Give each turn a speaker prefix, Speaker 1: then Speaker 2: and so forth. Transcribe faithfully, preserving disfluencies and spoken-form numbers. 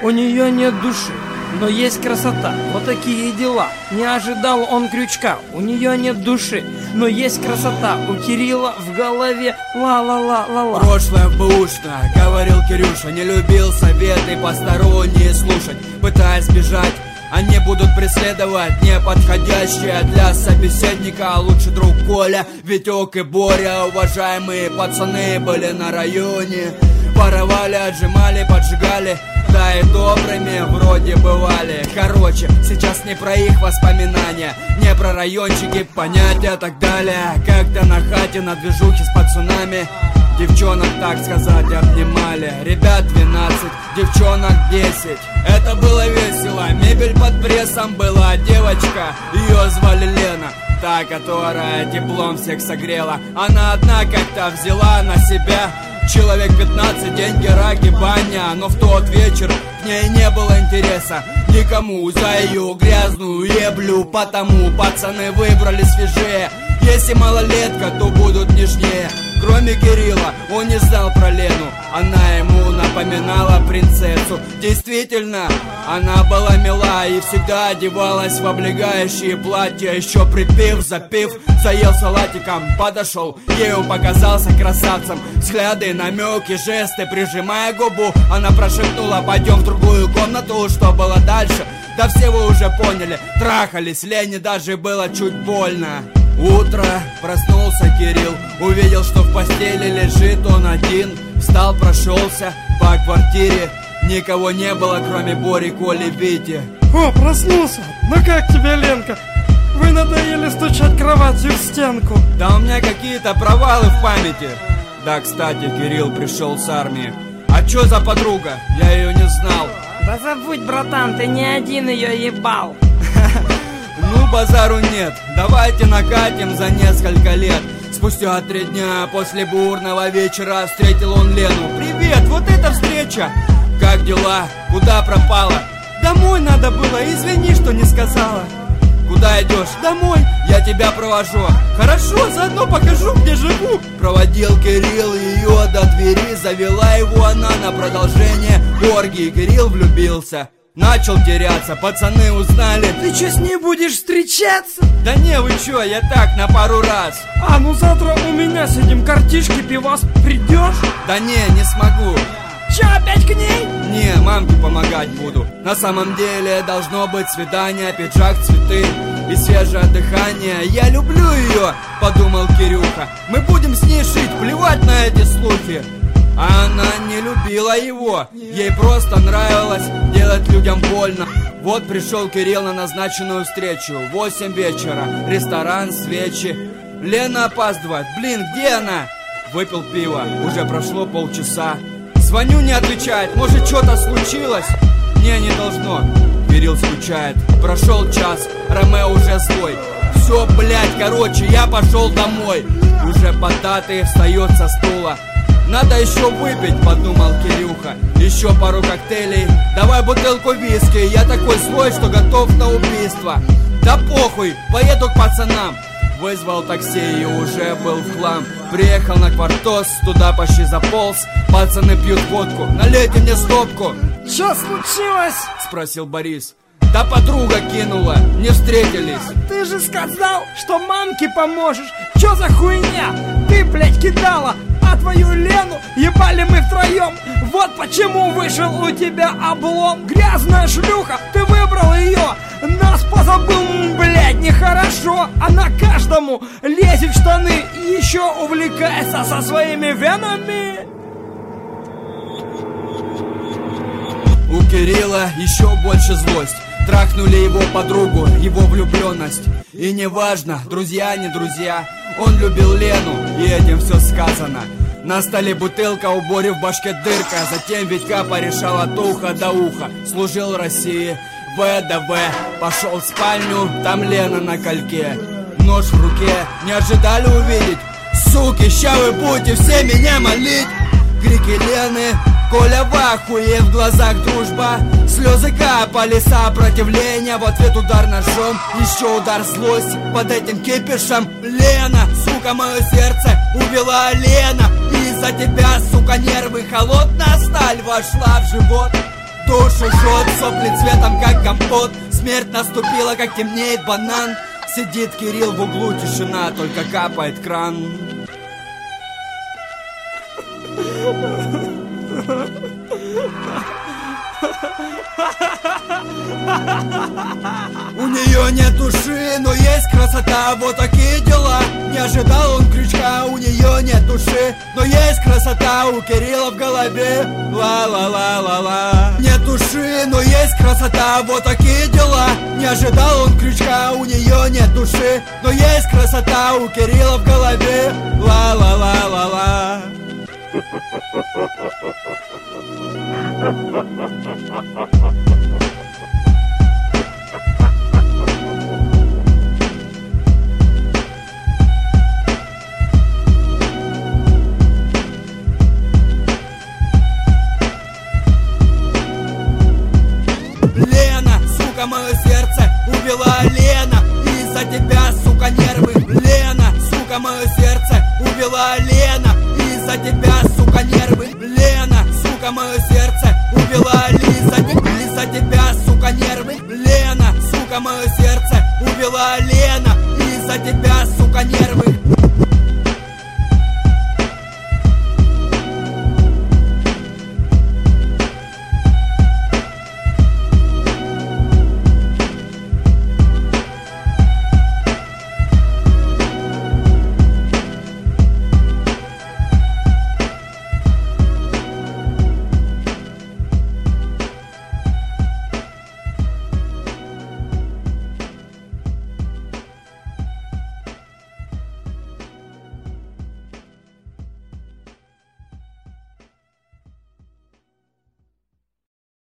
Speaker 1: у нее нет души, но есть красота. Вот такие дела. Не ожидал он крючка. У нее нет души, но есть красота. У Кирилла в голове ла-ла-ла-ла-ла.
Speaker 2: Прошлое бэушно, говорил Кирюша. Не любил советы посторонние слушать, пытаясь бежать. Они будут преследовать неподходящие для собеседника. Лучший друг Коля, Витек и Боря. Уважаемые пацаны были на районе. Воровали, отжимали, поджигали. Да и добрыми вроде бывали. Короче, сейчас не про их воспоминания, не про райончики, понятия, так далее. Как-то на хате на движухе с пацанами девчонок, так сказать, обнимали. Ребят двенадцать, девчонок десять. Это было весело, мебель под прессом была. Девочка, ее звали Лена, та, которая теплом всех согрела. Она одна как-то взяла на себя человек пятнадцать, деньги, раки, баня. Но в тот вечер к ней не было интереса никому за ее грязную еблю. Потому пацаны выбрали свежее. Если малолетка, то будут нежнее. Кроме Кирилла, он не знал про Лену. Она ему напоминала принцессу. Действительно, она была мила и всегда одевалась в облегающие платья. Еще припив, запив, заел салатиком, подошел, ею показался красавцем. Взгляды, намеки, жесты, прижимая губу, она прошептнула: пойдем в другую комнату. Что было дальше? Да все вы уже поняли. Трахались, Лене даже было чуть больно. Утро, проснулся Кирилл, увидел, что в постели лежит он один. Встал, прошелся по квартире. Никого не было, кроме Бори, Коли, Вити.
Speaker 1: О, проснулся! Ну как тебе, Ленка? Вы надоели стучать кроватью в стенку.
Speaker 2: Да у меня какие-то провалы в памяти. Да, кстати, Кирилл пришел с армии. А чё за подруга? Я ее не знал.
Speaker 1: Да забудь, братан, ты не один ее ебал.
Speaker 2: Ну, базару нет, давайте накатим за несколько лет. Спустя три дня после бурного вечера встретил он Лену. Привет, вот это встреча! Как дела? Куда пропала? Домой надо было, извини, что не сказала. Куда идешь? Домой, я тебя провожу. Хорошо, заодно покажу, где живу. Проводил Кирилл ее до двери. Завела его она на продолжение оргии. Кирилл влюбился, начал теряться, пацаны узнали.
Speaker 1: Ты чё, с ней будешь встречаться?
Speaker 2: Да не, вы чё, я так, на пару раз.
Speaker 1: А, ну завтра у меня сидим, картишки, пивас, придешь?
Speaker 2: Да не, не смогу.
Speaker 1: Чё, опять к ней?
Speaker 2: Не, мамке помогать буду. На самом деле должно быть свидание, пиджак, цветы и свежее дыхание. Я люблю ее, подумал Кирюха. Мы будем с ней жить, плевать на эти слухи. А она не любила его, ей просто нравилось делать людям больно. Вот пришел Кирилл на назначенную встречу. Восемь вечера, ресторан, свечи. Лена опаздывает, блин, где она? Выпил пиво, уже прошло полчаса. Звоню, не отвечает, может что-то случилось? Не, не должно. Кирилл скучает, прошел час, Ромео уже злой. Все, блядь, короче, я пошел домой. Уже поддатый встает со стула. Надо еще выпить, подумал Кирюха. Еще пару коктейлей, давай бутылку виски. Я такой злой, что готов на убийство. Да похуй, поеду к пацанам. Вызвал такси и уже был в хлам. Приехал на Квартос, туда почти заполз. Пацаны пьют водку, налейте мне стопку.
Speaker 1: Что случилось?
Speaker 2: Спросил Борис. Да подруга кинула, не встретились.
Speaker 1: Ты же сказал, что мамке поможешь. Чё за хуйня? Ты, блядь, кидала, а твою Лену ебали мы втроем. Вот почему вышел у тебя облом. Грязная шлюха, ты выбрал ее. Нас позабыл, блядь, нехорошо. Она каждому лезет в штаны и еще увлекается со своими венами.
Speaker 2: У Кирилла еще больше злость. Трахнули его подругу, его влюбленность. И неважно, друзья, не друзья, он любил Лену, и этим все сказано. На столе бутылка, у Бори в башке дырка. Затем Витька порешал от уха до уха. Служил России, ВДВ. Пошел в спальню, там Лена на кольке. Нож в руке, не ожидали увидеть. Суки, ща вы будете все меня молить. Крики Лены, Коля в ахуе, в глазах дружба. Слезы капали, сопротивление. В ответ удар ножом, еще удар злость. Под этим кипишем Лена, сука, мое сердце увела Лена. Из-за тебя, сука, нервы, холодная сталь вошла в живот. туши жжет, сопли цветом как компот. Смерть наступила, как темнеет банан. Сидит Кирилл в углу, тишина, только капает кран. У нее нет души, но есть красота, вот такие дела. Не ожидал он крючка, у нее нет души, но есть красота у Кирилла в голове. Ла-ла-ла-ла-ла. Нет души, но есть красота, вот такие дела. Не ожидал он крючка, у нее нет души, но есть красота у Кирилла в голове. Ла-ла-ла-ла-ла. Лена, сука, мое сердце убила Лена. Из-за тебя, сука, нервы. Лена, сука, мое сердце убила Лена. Из-за тебя, сука, нервы. Лена, сука, мое сердце убила Лиза. Из-за тебя, сука, нервы. Лена, сука, мое сердце убила Лена. Из-за тебя, сука, нервы.